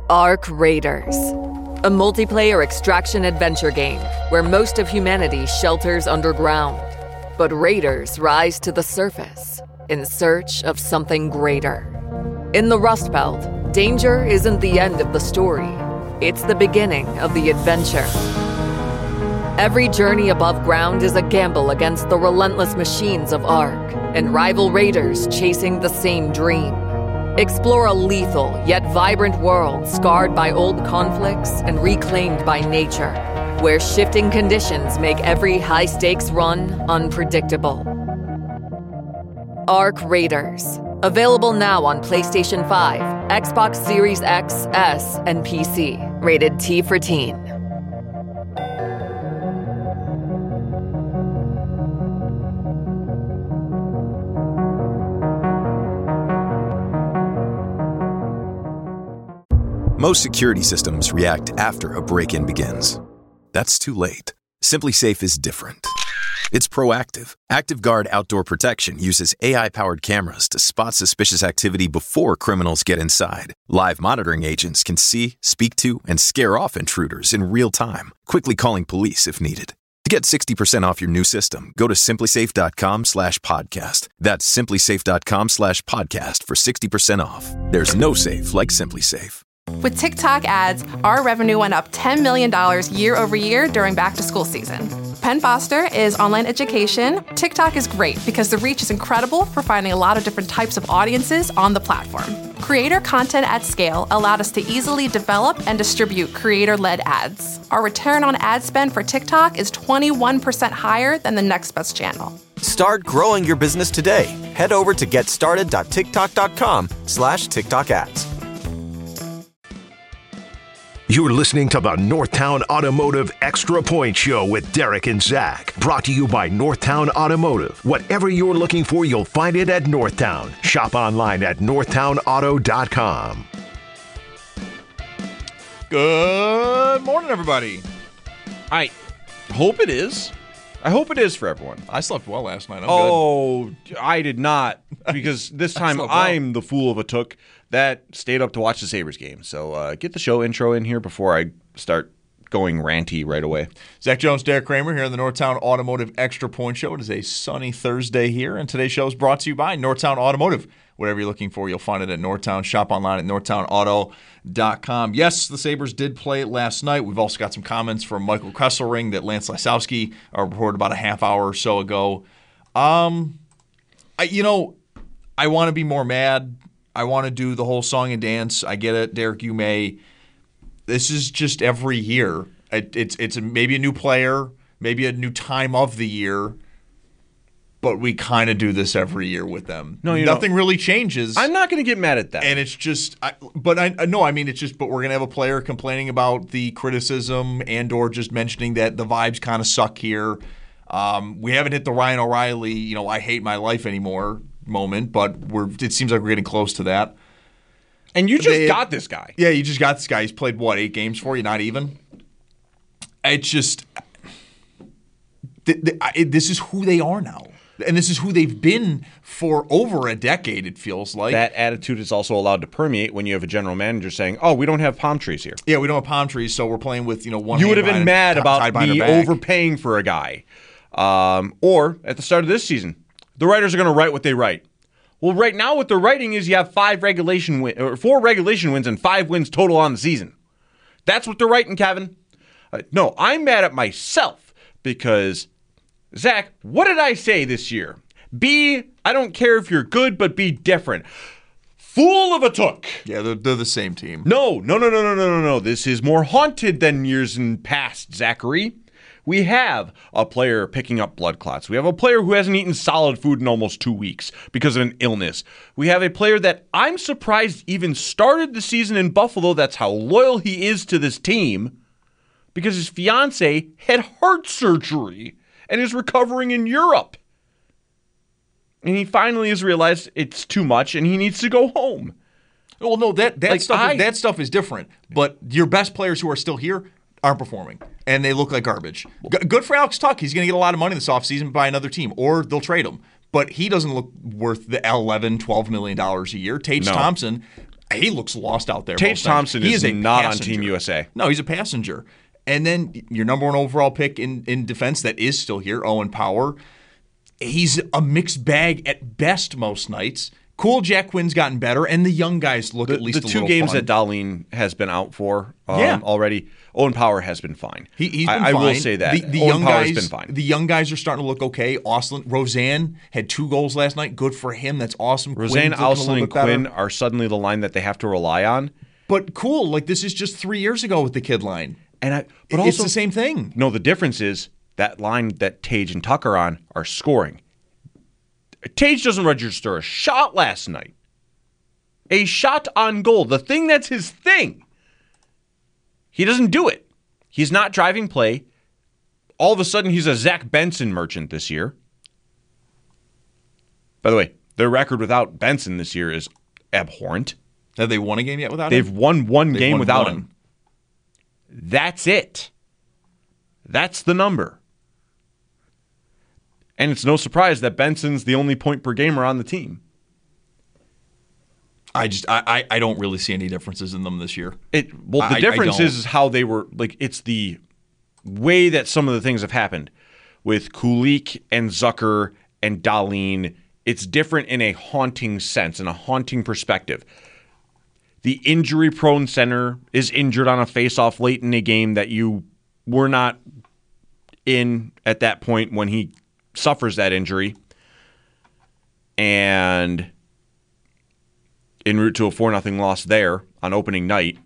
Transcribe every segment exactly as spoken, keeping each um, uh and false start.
Ark Raiders, a multiplayer extraction adventure game where most of humanity shelters underground, but raiders rise to the surface in search of something greater. In the Rust Belt, danger isn't the end of the story. It's the beginning of the adventure. Every journey above ground is a gamble against the relentless machines of Ark and rival raiders chasing the same dream. Explore a lethal yet vibrant world scarred by old conflicts and reclaimed by nature, where shifting conditions make every high-stakes run unpredictable. Ark Raiders. Available now on PlayStation five, Xbox Series X, S, and P C. Rated T for Teen. Most security systems react after a break-in begins. That's too late. SimpliSafe is different. It's proactive. ActiveGuard Outdoor Protection uses A I-powered cameras to spot suspicious activity before criminals get inside. Live monitoring agents can see, speak to, and scare off intruders in real time, quickly calling police if needed. To get sixty percent off your new system, go to simplysafe.com slash podcast. That's simplysafe.com slash podcast for sixty percent off. There's no safe like SimpliSafe. With TikTok ads, our revenue went up ten million dollars year over year during back-to-school season. Penn Foster is online education. TikTok is great because the reach is incredible for finding a lot of different types of audiences on the platform. Creator content at scale allowed us to easily develop and distribute creator-led ads. Our return on ad spend for TikTok is twenty-one percent higher than the next best channel. Start growing your business today. Head over to getstarted.tiktok.com slash TikTok ads. You're listening to the Northtown Automotive Extra Point Show with Derek and Zach. Brought to you by Northtown Automotive. Whatever you're looking for, you'll find it at Northtown. Shop online at northtown auto dot com. Good morning, everybody. I hope it is. I hope it is for everyone. I slept well last night. I'm oh, good. I did not, because this time well. I'm the fool of a took that stayed up to watch the Sabres game. So uh, get the show intro in here before I start going ranty right away. Zach Jones, Derek Kramer here on the Northtown Automotive Extra Point Show. It is a sunny Thursday here, and today's show is brought to you by Northtown Automotive. Whatever you're looking for, you'll find it at Northtown. Shop online at northtown auto dot com. Yes, the Sabres did play last night. We've also got some comments from Michael Kesselring that Lance Lysowski uh, reported about a half hour or so ago. Um, I, you know, I want to be more mad. I want to do the whole song and dance. I get it, Derek, you may. This is just every year. It, it's it's maybe a new player, maybe a new time of the year, but we kind of do this every year with them. No, you Nothing know, really changes. I'm not going to get mad at that. And it's just, I, but I no, I mean, it's just, but we're going to have a player complaining about the criticism and or just mentioning that the vibes kind of suck here. Um, we haven't hit the Ryan O'Reilly, you know, I hate my life anymore moment, but we're. It seems like we're getting close to that. And you just they, got this guy. Yeah, you just got this guy. He's played, what, eight games for you? Not even? It's just, th- th- I, this is who they are now. And this is who they've been for over a decade, it feels like. That attitude is also allowed to permeate when you have a general manager saying, oh, we don't have palm trees here. Yeah, we don't have palm trees, so we're playing with, you know, one You would have been behind, mad t- about me overpaying for a guy. Um, or at the start of this season, the writers are going to write what they write. Well, right now what they're writing is you have five regulation win- or four regulation wins and five wins total on the season. That's what they're writing, Kevin. Uh, no, I'm mad at myself because, Zach, what did I say this year? Be, I don't care if you're good, but be different. Fool of a took. Yeah, they're, they're the same team. No, no, no, no, no, no, no, no. This is more haunted than years in past, Zachary. We have a player picking up blood clots. We have a player who hasn't eaten solid food in almost two weeks because of an illness. We have a player that I'm surprised even started the season in Buffalo. That's how loyal he is to this team because his fiance had heart surgery and is recovering in Europe. And he finally has realized it's too much and he needs to go home. Well, no, that that like stuff I, that stuff is different. But your best players who are still here aren't performing, and they look like garbage. G- good for Alex Tuch. He's going to get a lot of money this offseason by another team, or they'll trade him. But he doesn't look worth the eleven, twelve million dollars a year. Tage no. Thompson, he looks lost out there. Tage Thompson he is, is a not passenger. on Team U S A. No, he's a passenger. And then your number one overall pick in, in defense that is still here, Owen Power. He's a mixed bag at best most nights. Cool Jack Quinn's gotten better, and the young guys look the, at least the a two little games fun. that Darlene has been out for um, Yeah. already. Owen Power has been fine. He, he's I, been I fine. will say that the, the Owen young Power guys, has been fine. The young guys are starting to look okay. Austin, Roseanne had two goals last night. Good for him. That's awesome. Roseanne, Quinn's looking a Austin, little and bit better. Quinn are suddenly the line that they have to rely on. But cool, like this is just three years ago with the kid line. And I, but it's also the same thing. No, the difference is that line that Tage and Tuck are on are scoring. Tage doesn't register a shot last night. A shot on goal. The thing that's his thing. He doesn't do it. He's not driving play. All of a sudden, he's a Zach Benson merchant this year. By the way, their record without Benson this year is abhorrent. Have they won a game yet without They've him? won one They've game won without one. him. That's it. That's the number. And it's no surprise that Benson's the only point per gamer on the team. I just I, I I don't really see any differences in them this year. It well the I- I difference don't. is, is how they were like it's the way that some of the things have happened with Kulik and Zucker and Darlene. It's different in a haunting sense, in a haunting perspective. The injury-prone center is injured on a face-off late in a game that you were not in at that point when he suffers that injury. And en route to a four nothing loss there on opening night.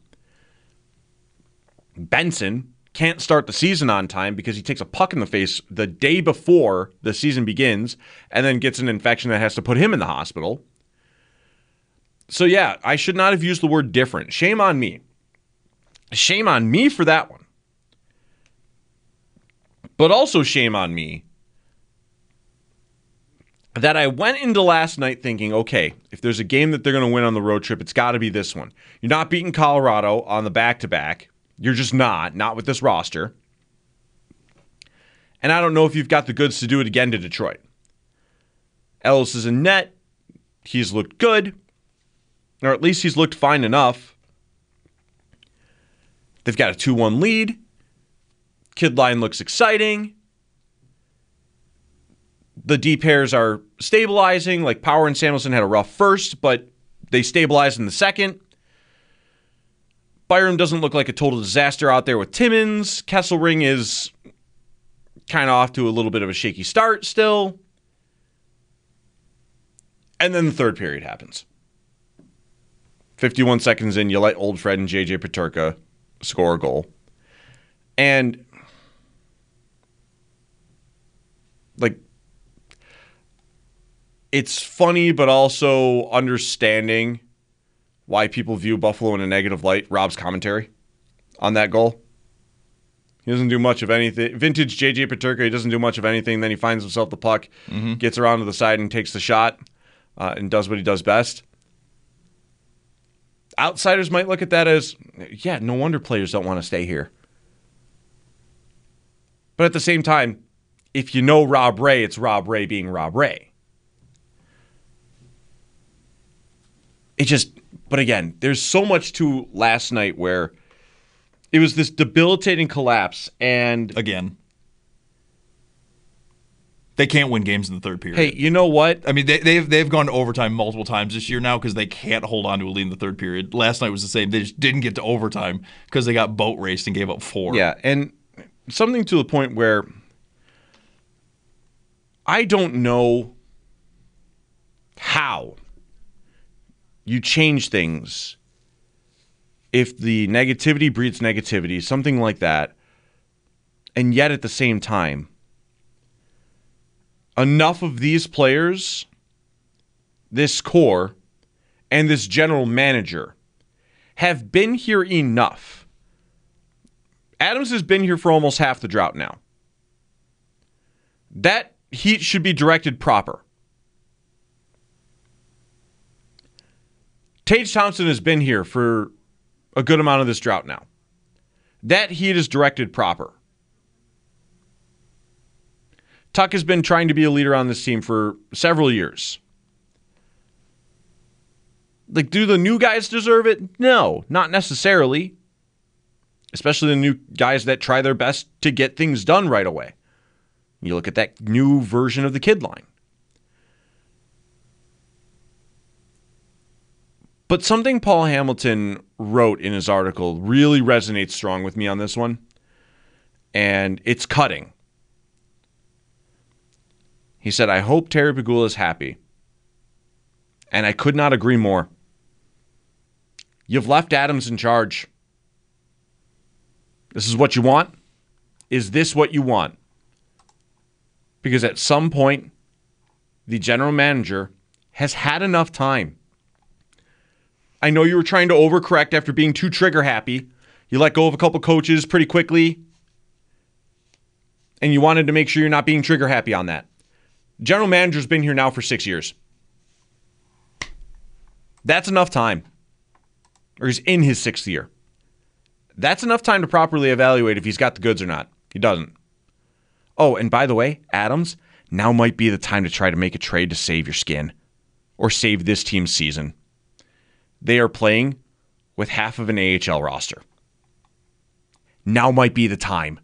Benson can't start the season on time because he takes a puck in the face the day before the season begins and then gets an infection that has to put him in the hospital. So yeah, I should not have used the word different. Shame on me. Shame on me for that one. But also shame on me that I went into last night thinking, okay, if there's a game that they're going to win on the road trip, it's got to be this one. You're not beating Colorado on the back-to-back. You're just not, not with this roster. And I don't know if you've got the goods to do it again to Detroit. Ellis is in net. He's looked good. Or at least he's looked fine enough. They've got a two one lead. Kid line looks exciting. The D pairs are stabilizing. Like Power and Samuelson had a rough first, but they stabilized in the second. Byram doesn't look like a total disaster out there with Timmins. Kesselring is kind of off to a little bit of a shaky start still. And then the third period happens. fifty-one seconds in, you let Old Fred and J J Peterka score a goal. And, like, it's funny, but also understanding why people view Buffalo in a negative light. Rob's commentary on that goal. He doesn't do much of anything. Vintage J J Peterka, he doesn't do much of anything. Then he finds himself the puck, mm-hmm. gets around to the side and takes the shot uh, and does what he does best. Outsiders might look at that as, yeah, no wonder players don't want to stay here. But at the same time, if you know Rob Ray, it's Rob Ray being Rob Ray. It just, but again, there's so much to last night where it was this debilitating collapse and... Again. They can't win games in the third period. Hey, you know what? I mean, they, they've they've gone to overtime multiple times this year now because they can't hold on to a lead in the third period. Last night was the same. They just didn't get to overtime because they got boat raced and gave up four. Yeah, and something to the point where I don't know how you change things if the negativity breeds negativity, something like that, and yet at the same time, enough of these players, this core, and this general manager have been here enough. Adams has been here for almost half the drought now. That heat should be directed proper. Tage Thompson has been here for a good amount of this drought now. That heat is directed proper. Tuck has been trying to be a leader on this team for several years. Like, do the new guys deserve it? No, not necessarily. Especially the new guys that try their best to get things done right away. You look at that new version of the kid line. But something Paul Hamilton wrote in his article really resonates strong with me on this one. And it's cutting. He said, I hope Terry Pegula is happy. And I could not agree more. You've left Adams in charge. This is what you want? Is this what you want? Because at some point, the general manager has had enough time. I know you were trying to overcorrect after being too trigger happy. You let go of a couple coaches pretty quickly. And you wanted to make sure you're not being trigger happy on that. General manager's been here now for six years. That's enough time. Or he's in his sixth year. That's enough time to properly evaluate if he's got the goods or not. He doesn't. Oh, and by the way, Adams, now might be the time to try to make a trade to save your skin. Or save this team's season. They are playing with half of an A H L roster. Now might be the time.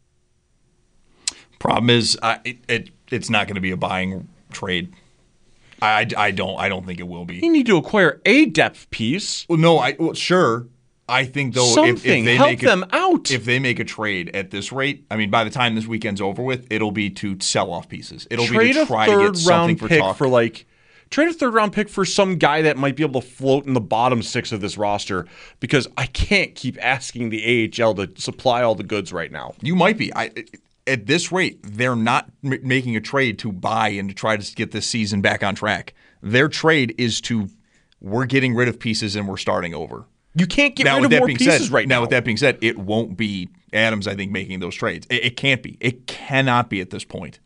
Problem is, uh, it, it it's not going to be a buying trade. I, I don't I don't think it will be. You need to acquire a depth piece. Well, no, I well, sure. I think though, Something. if, if they help make a, them out. If they make a trade at this rate, I mean, by the time this weekend's over with, it'll be to sell off pieces. It'll trade be to try a third to get something round for pick talk. for like. Trade a third round pick for some guy that might be able to float in the bottom six of this roster because I can't keep asking the A H L to supply all the goods right now. You might be. I, at this rate, they're not m- making a trade to buy and to try to get this season back on track. Their trade is to, we're getting rid of pieces and we're starting over. You can't get now, rid with of that more being pieces said, right now. Now, with that being said, it won't be Adams, I think, making those trades. It, it can't be. It cannot be at this point.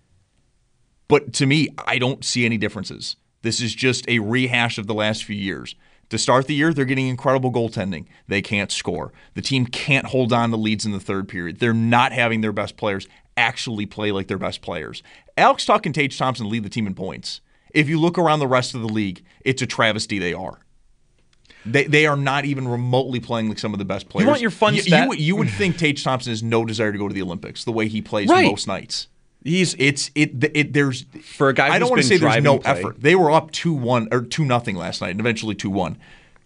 But to me, I don't see any differences. This is just a rehash of the last few years. To start the year, they're getting incredible goaltending. They can't score. The team can't hold on to leads in the third period. They're not having their best players actually play like their best players. Alex Tuch and Tage Thompson lead the team in points. If you look around the rest of the league, it's a travesty they are. They they are not even remotely playing like some of the best players. You want your fun you, stat? You, would- you would think Tage Thompson has no desire to go to the Olympics the way he plays Right. most nights. He's It's it it there's for a guy I don't who's want to been say there's no driving play. effort. They were up two one or two nothing last night and eventually two one.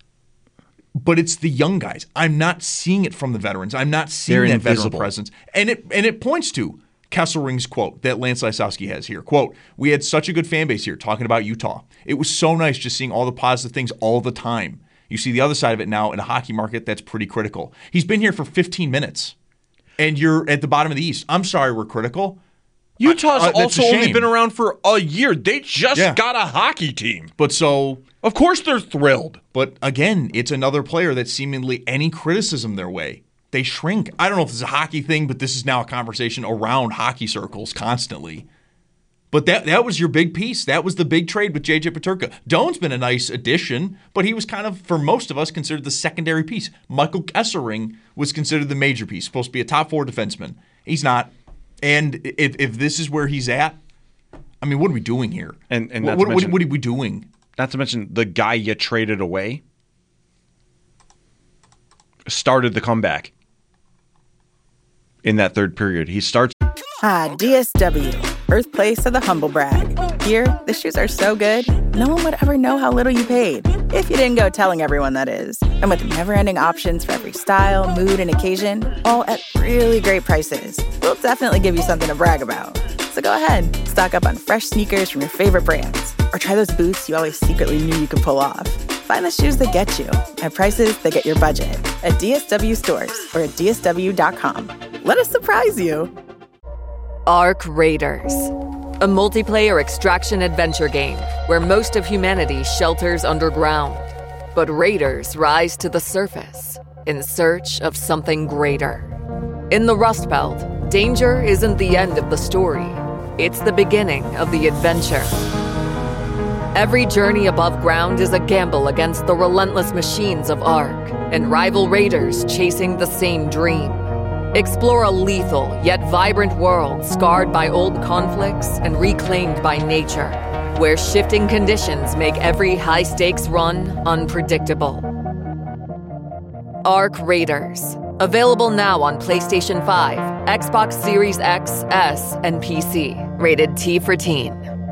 But it's the young guys. I'm not seeing it from the veterans. I'm not seeing They're that invisible. veteran presence. And it and it points to Kesselring's quote that Lance Lysowski has here. Quote, we had such a good fan base here talking about Utah. It was so nice just seeing all the positive things all the time. You see the other side of it now in a hockey market that's pretty critical. He's been here for fifteen minutes. And you're at the bottom of the East. I'm sorry we're critical. Utah's Uh, that's also a only shame. been around for a year. They just Yeah. got a hockey team. But so Of course they're thrilled. But again, it's another player that seemingly any criticism their way, they shrink. I don't know if it's a hockey thing, but this is now a conversation around hockey circles constantly. But that that was your big piece. That was the big trade with J J Peterka. Doan's been a nice addition, but he was kind of, for most of us, considered the secondary piece. Michael Kesselring was considered the major piece, supposed to be a top four defenseman. He's not. And if if this is where he's at, I mean, what are we doing here? And- and what, not to what, mention- what are we doing? Not to mention the guy you traded away started the comeback in that third period. He starts. Ah, D S W, birthplace of the humble brag. Here, the shoes are so good, no one would ever know how little you paid. If you didn't go telling everyone, that is. And with never-ending options for every style, mood, and occasion, all at really great prices, we'll definitely give you something to brag about. So go ahead, stock up on fresh sneakers from your favorite brands, or try those boots you always secretly knew you could pull off. Find the shoes that get you at prices that get your budget at D S W stores or at D S W dot com. Let us surprise you. Ark Raiders, a multiplayer extraction adventure game where most of humanity shelters underground. But raiders rise to the surface in search of something greater. In the Rust Belt, danger isn't the end of the story. It's the beginning of the adventure. Every journey above ground is a gamble against the relentless machines of Ark and rival raiders chasing the same dream. Explore a lethal yet vibrant world scarred by old conflicts and reclaimed by nature. where shifting conditions make every high-stakes run unpredictable. Arc Raiders. Available now on PlayStation five, Xbox Series X, S, and P C. Rated T for Teen.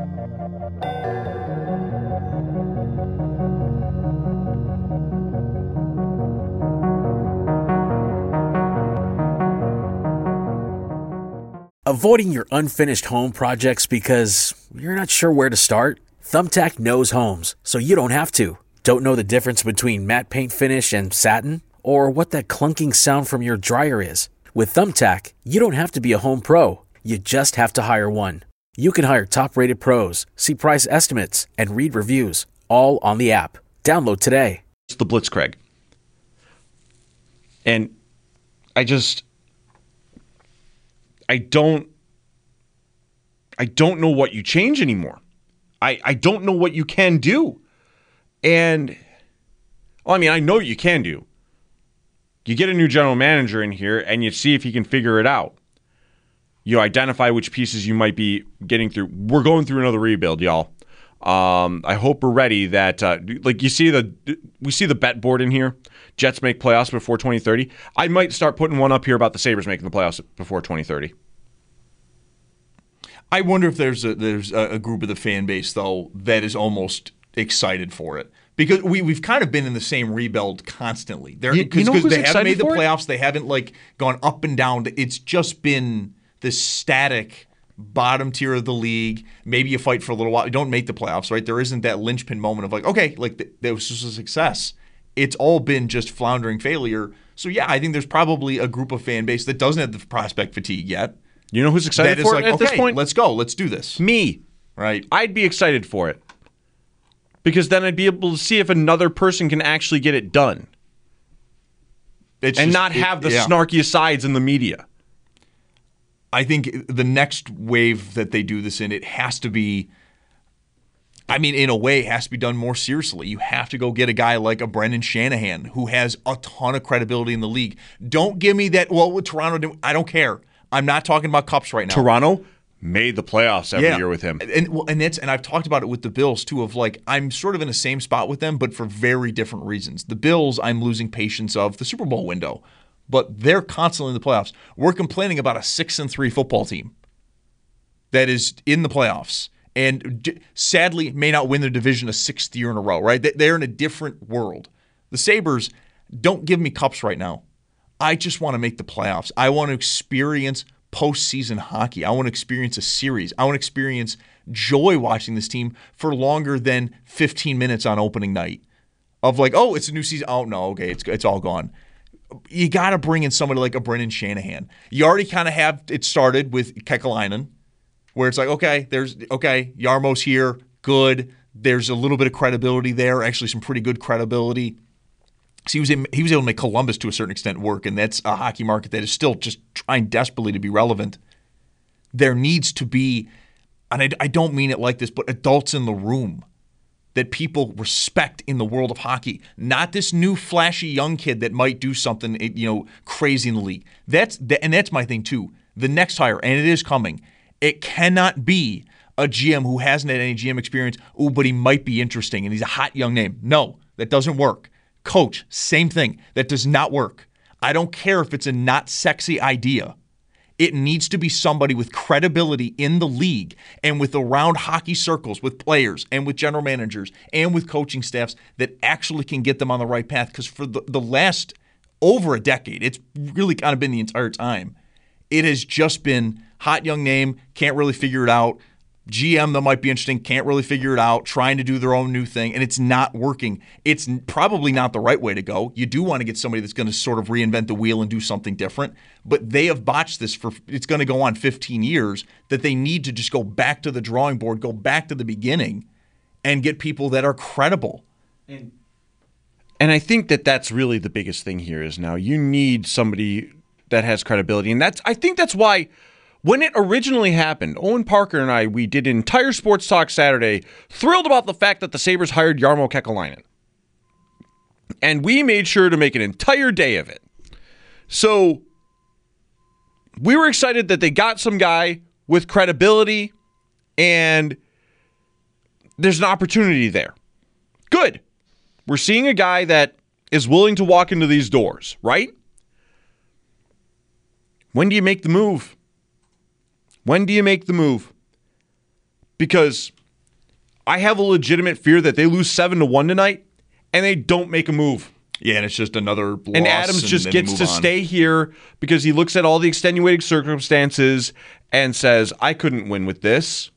Avoiding your unfinished home projects because you're not sure where to start? Thumbtack knows homes, so you don't have to. Don't know the difference between matte paint finish and satin? Or what that clunking sound from your dryer is? With Thumbtack, you don't have to be a home pro. You just have to hire one. You can hire top-rated pros, see price estimates, and read reviews, all on the app. Download today. It's the Blitzkrieg. And I just... I don't... I don't know what you change anymore. I, I don't know what you can do. And... Well, I mean, I know what you can do. You get a new general manager in here and you see if he can figure it out. You identify which pieces you might be getting through. We're going through another rebuild, y'all. Um, I hope we're ready that, uh, like you see the, we see the bet board in here. Jets make playoffs before twenty thirty. I might start putting one up here about the Sabres making the playoffs before twenty thirty. I wonder if there's a, there's a group of the fan base, though, that is almost excited for it. Because we, we've kind of been in the same rebuild constantly. They're, you, you know who's they haven't made the playoffs. It? They haven't like gone up and down. It's just been this static bottom tier of the league. Maybe you fight for a little while. You don't make the playoffs, right? There isn't that linchpin moment of like, okay, like th- that was just a success. It's all been just floundering failure. So yeah, I think there's probably a group of fan base that doesn't have the prospect fatigue yet. You know who's excited that for is it like, at okay, this point? Let's go. Let's do this. Me. Right. I'd be excited for it. Because then I'd be able to see if another person can actually get it done. It's and just, not have it, the yeah. snarky asides in the media. I think the next wave that they do this in, it has to be, I mean, in a way, it has to be done more seriously. You have to go get a guy like a Brendan Shanahan who has a ton of credibility in the league. Don't give me that, well, with Toronto, I don't care. I'm not talking about cups right now. Toronto made the playoffs every yeah. year with him. And well, and that's and I've talked about it with the Bills too, of like I'm sort of in the same spot with them, but for very different reasons. The Bills, I'm losing patience of the Super Bowl window, but they're constantly in the playoffs. We're complaining about a six and three football team that is in the playoffs and d- sadly may not win their division a sixth year in a row, right? They're in a different world. The Sabres, don't give me cups right now. I just want to make the playoffs. I want to experience postseason hockey. I want to experience a series. I want to experience joy watching this team for longer than fifteen minutes on opening night. Of like, oh, it's a new season. Oh, no, okay, it's it's all gone. You got to bring in somebody like a Brendan Shanahan. You already kind of have it started with Kekalainen, where it's like, okay, there's okay, Jarmo's here, good. There's a little bit of credibility there, actually some pretty good credibility. So he was in, he was able to make Columbus to a certain extent work, and that's a hockey market that is still just trying desperately to be relevant. There needs to be, and I, I don't mean it like this, but adults in the room that people respect in the world of hockey. Not this new flashy young kid that might do something, you know, crazy in the league. That's and that's my thing too. The next hire, and it is coming, it cannot be a G M who hasn't had any G M experience. Ooh, but he might be interesting, and he's a hot young name. No, that doesn't work. Coach, same thing. That does not work. I don't care if it's a not sexy idea. It needs to be somebody with credibility in the league and with around hockey circles, with players and with general managers and with coaching staffs that actually can get them on the right path. Because for the, the last over a decade, it's really kind of been the entire time, it has just been hot young name, can't really figure it out. G M that might be interesting, can't really figure it out, trying to do their own new thing, and it's not working. It's probably not the right way to go. You do want to get somebody that's going to sort of reinvent the wheel and do something different, but they have botched this for, it's going to go on fifteen years, that they need to just go back to the drawing board, go back to the beginning, and get people that are credible. And, and I think that that's really the biggest thing here is now you need somebody that has credibility, and that's I think that's why when it originally happened, Owen Parker and I, we did an entire Sports Talk Saturday, thrilled about the fact that the Sabres hired Jarmo Kekalainen. And we made sure to make an entire day of it. So we were excited that they got some guy with credibility and there's an opportunity there. Good. We're seeing a guy that is willing to walk into these doors, right? When do you make the move? When do you make the move? Because I have a legitimate fear that they lose seven to one tonight and they don't make a move. Yeah, and it's just another loss. And Adams and just gets to on. stay here because he looks at all the extenuating circumstances and says, I couldn't win with this.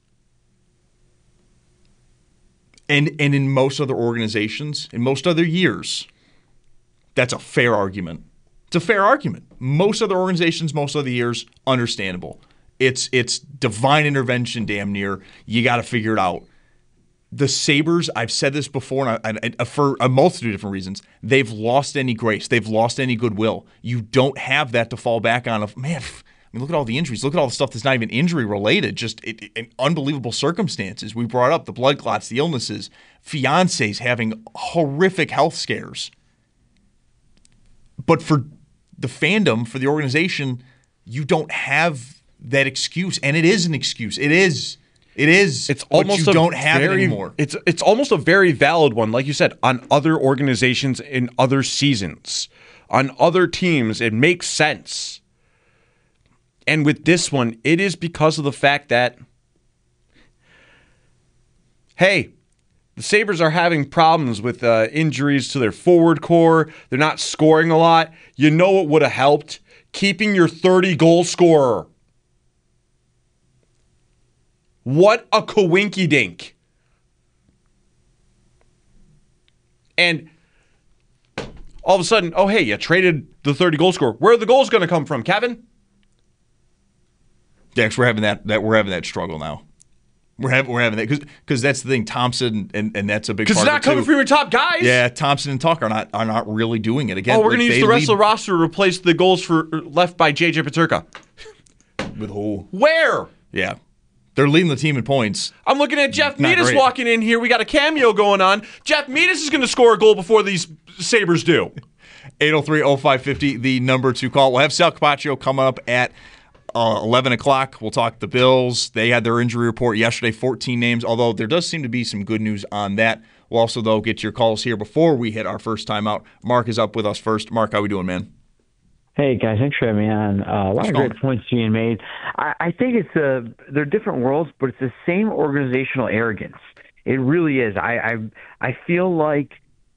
And and in most other organizations, in most other years, that's a fair argument. It's a fair argument. Most other organizations, most other years, understandable. It's it's divine intervention, damn near. You got to figure it out. The Sabres, I've said this before, and I, I, for a multitude of different reasons, they've lost any grace. They've lost any goodwill. You don't have that to fall back on. Of man, I mean, look at all the injuries. Look at all the stuff that's not even injury related. Just it, it, in unbelievable circumstances. We brought up the blood clots, the illnesses, fiancés having horrific health scares. But for the fandom, for the organization, you don't have that excuse, and it is an excuse. It is. It is. It's almost but you a don't have very, it anymore. It's it's almost a very valid one, like you said, on other organizations in other seasons, on other teams. It makes sense. And with this one, it is because of the fact that, hey, the Sabres are having problems with uh, injuries to their forward core. They're not scoring a lot. You know what would have helped? Keeping your thirty-goal scorer. What a coinky-dink. And all of a sudden, oh, hey, you traded the thirty-goal scorer. Where are the goals going to come from, Kevin? Dex, we're having that, that we're having that struggle now. We're having we're having that because because that's the thing. Thompson and, and that's a big part because it's not coming too. from your top guys. Yeah, Thompson and Tuck are not are not really doing it again. Oh, we're like going to use the rest lead, of the roster to replace the goals for left by J J Peterka. With who? Where? Yeah, they're leading the team in points. I'm looking at Jeff Not Metis great. walking in here. We got a cameo going on. Jeff Metis is going to score a goal before these Sabres do. eight oh three oh five fifty, the number to call. We'll have Sal Capaccio coming up at uh, eleven o'clock. We'll talk the Bills. They had their injury report yesterday, fourteen names, although there does seem to be some good news on that. We'll also, though, get your calls here before we hit our first timeout. Mark is up with us first. Mark, how we doing, man? Hey, guys. Thanks for having me on. Uh, a lot of great points being made. I, I think it's a, they're different worlds, but it's the same organizational arrogance. It really is. I, I I feel like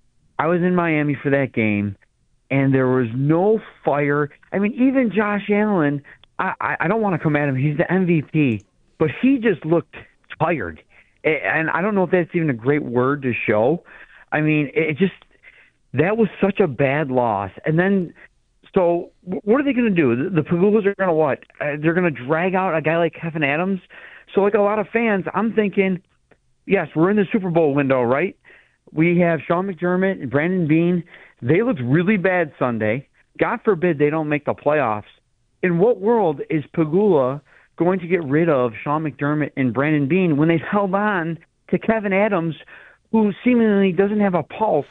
I was in Miami for that game, and there was no fire. I mean, even Josh Allen, I, I, I don't want to come at him. He's the M V P, but he just looked tired. And I don't know if that's even a great word to show. I mean, it just that was such a bad loss. And then, so what are they going to do? The, the Pagulas are going to what? Uh, they're going to drag out a guy like Kevin Adams? So like a lot of fans, I'm thinking, yes, we're in the Super Bowl window, right? We have Sean McDermott and Brandon Beane. They looked really bad Sunday. God forbid they don't make the playoffs. In what world is Pagula going to get rid of Sean McDermott and Brandon Beane when they've held on to Kevin Adams, who seemingly doesn't have a pulse?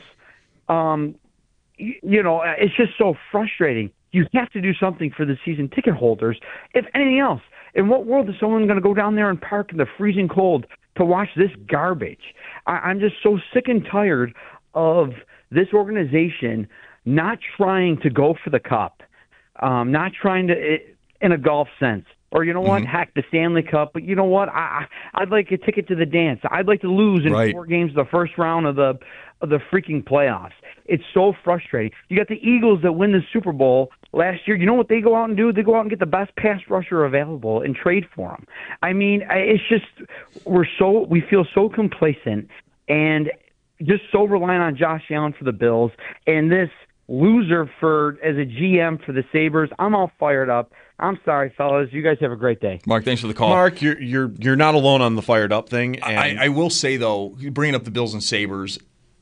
Um, you, you know, it's just so frustrating. You have to do something for the season ticket holders, if anything else. In what world is someone going to go down there and park in the freezing cold to watch this garbage? I, I'm just so sick and tired of this organization not trying to go for the cup, um, not trying to, it, in a golf sense. Or you know what? Mm-hmm. Heck, the Stanley Cup. But you know what? I, I'd like a ticket to the dance. I'd like to lose in right. four games the first round of the of the freaking playoffs. It's so frustrating. You got the Eagles that win the Super Bowl last year. You know what they go out and do? They go out and get the best pass rusher available and trade for him. I mean, it's just we're so we feel so complacent and just so reliant on Josh Allen for the Bills and this loser for as a G M for the Sabres. I'm all fired up. I'm sorry, fellas. You guys have a great day. Mark, thanks for the call. Mark, you're you're you're not alone on the fired up thing. And I, I will say though, bringing up the Bills and Sabres,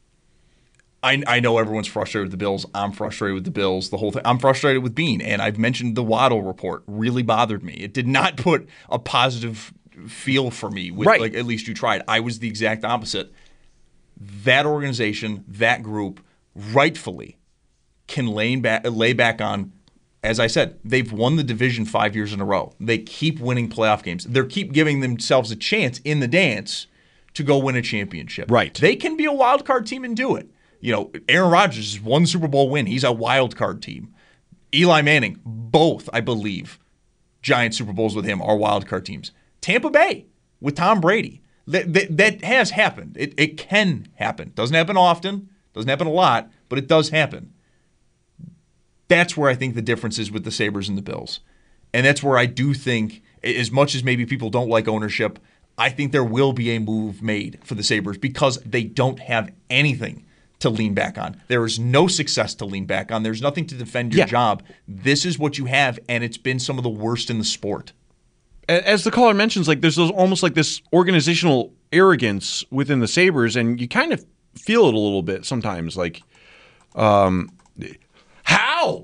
I I know everyone's frustrated with the Bills. I'm frustrated with the Bills. The whole thing. I'm frustrated with Beane, and I've mentioned the Waddle report really bothered me. It did not put a positive feel for me. With, right. Like at least you tried. I was the exact opposite. That organization, that group, rightfully can lay back lay back on. As I said, they've won the division five years in a row. They keep winning playoff games. They keep giving themselves a chance in the dance to go win a championship. Right. They can be a wild card team and do it. You know, Aaron Rodgers is one Super Bowl win. He's a wild card team. Eli Manning, both, I believe, Giant Super Bowls with him are wild card teams. Tampa Bay with Tom Brady. That, that, that has happened. It, it can happen. Doesn't happen often. Doesn't happen a lot, but it does happen. That's where I think the difference is with the Sabres and the Bills. And that's where I do think, as much as maybe people don't like ownership, I think there will be a move made for the Sabres because they don't have anything to lean back on. There is no success to lean back on. There's nothing to defend your yeah. job. This is what you have, and it's been some of the worst in the sport. As the caller mentions, like there's those, almost like this organizational arrogance within the Sabres, and you kind of feel it a little bit sometimes. Like, um, how?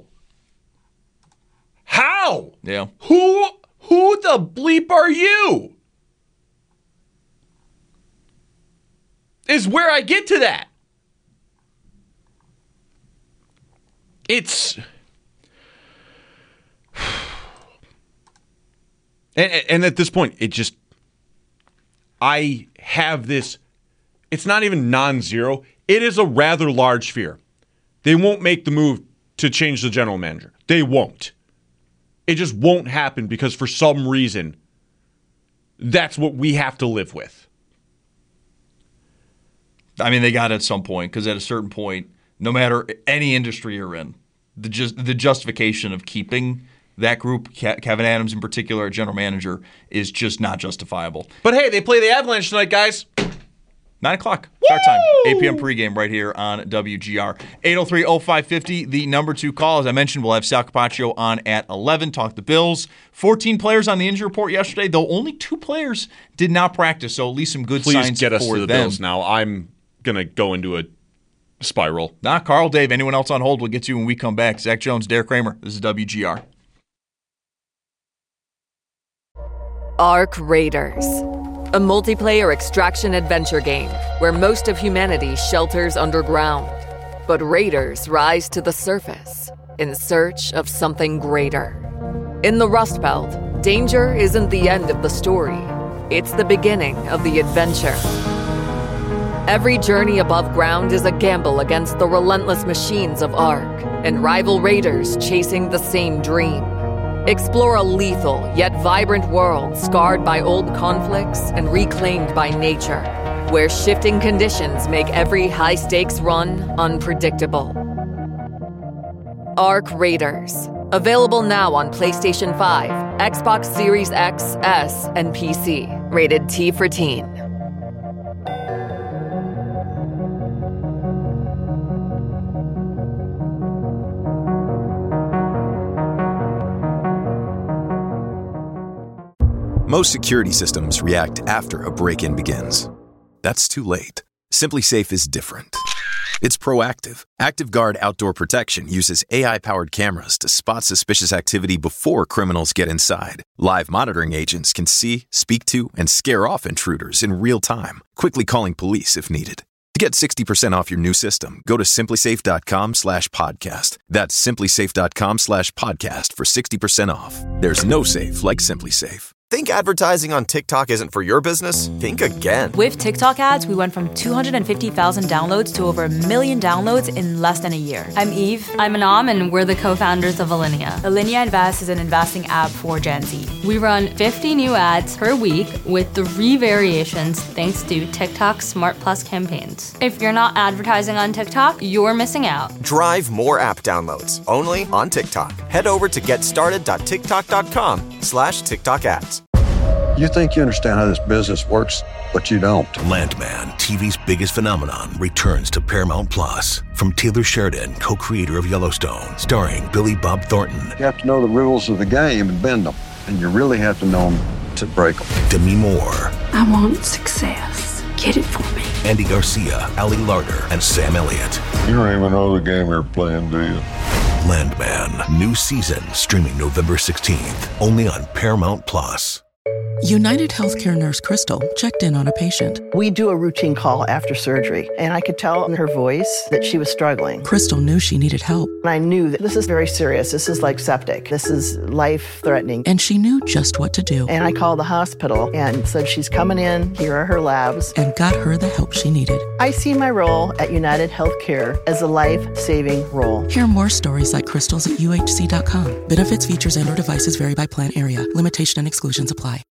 How? Yeah. Who? Who the bleep are you? Is where I get to that. It's and, and at this point, it just I have this. It's not even non-zero. It is a rather large fear. They won't make the move to change the general manager. They won't. It just won't happen because for some reason, that's what we have to live with. I mean, they got it at some point because at a certain point, no matter any industry you're in, the just the justification of keeping that group, Kevin Adams in particular, general manager, is just not justifiable. But hey, they play the Avalanche tonight, guys. nine o'clock start time. eight p.m. pregame right here on W G R. eight oh three oh five five oh, the number two call. As I mentioned, we'll have Sal Capaccio on at eleven. Talk the Bills. fourteen players on the injury report yesterday, though only two players did not practice, so at least some good Please signs get us for to the them. Bills now. I'm going to go into a spiral. Nah, Carl, Dave, anyone else on hold, we'll get to you when we come back. Zach Jones, Derek Kramer, this is W G R. Arc Raiders, a multiplayer extraction adventure game where most of humanity shelters underground. But raiders rise to the surface in search of something greater. In the Rust Belt, danger isn't the end of the story. It's the beginning of the adventure. Every journey above ground is a gamble against the relentless machines of Ark and rival raiders chasing the same dream. Explore a lethal yet vibrant world scarred by old conflicts and reclaimed by nature, where shifting conditions make every high-stakes run unpredictable. Arc Raiders. Available now on PlayStation five, Xbox Series X, S, and P C. Rated T for Teen. Most security systems react after a break-in begins. That's too late. SimpliSafe is different. It's proactive. ActiveGuard Outdoor Protection uses A I-powered cameras to spot suspicious activity before criminals get inside. Live monitoring agents can see, speak to, and scare off intruders in real time, quickly calling police if needed. To get sixty percent off your new system, go to simplysafe.com slash podcast. That's simplysafe.com slash podcast for sixty percent off. There's no safe like SimpliSafe. Think advertising on TikTok isn't for your business? Think again. With TikTok ads, we went from two hundred fifty thousand downloads to over a million downloads in less than a year. I'm Eve. I'm Anam, and we're the co-founders of Alinea. Alinea Invest is an investing app for Gen Z. We run fifty new ads per week with three variations thanks to TikTok's Smart Plus campaigns. If you're not advertising on TikTok, you're missing out. Drive more app downloads only on TikTok. Head over to getstarted.tiktok.com slash TikTok ads. You think you understand how this business works, but you don't. Landman, T V's biggest phenomenon, returns to Paramount Plus. From Taylor Sheridan, co-creator of Yellowstone, starring Billy Bob Thornton. You have to know the rules of the game and bend them, and you really have to know them to break them. Demi Moore. I want success. Get it for me. Andy Garcia, Ali Larter, and Sam Elliott. You don't even know the game you're playing, do you? Landman, new season, streaming November sixteenth, only on Paramount Plus. United Healthcare nurse Crystal checked in on a patient. We do a routine call after surgery, and I could tell in her voice that she was struggling. Crystal knew she needed help. And I knew that this is very serious. This is like septic. This is life-threatening. And she knew just what to do. And I called the hospital and said, she's coming in. Here are her labs. And got her the help she needed. I see my role at United Healthcare as a life-saving role. Hear more stories like Crystal's at U H C dot com. Benefits, features, and or devices vary by plan area. Limitation and exclusions apply.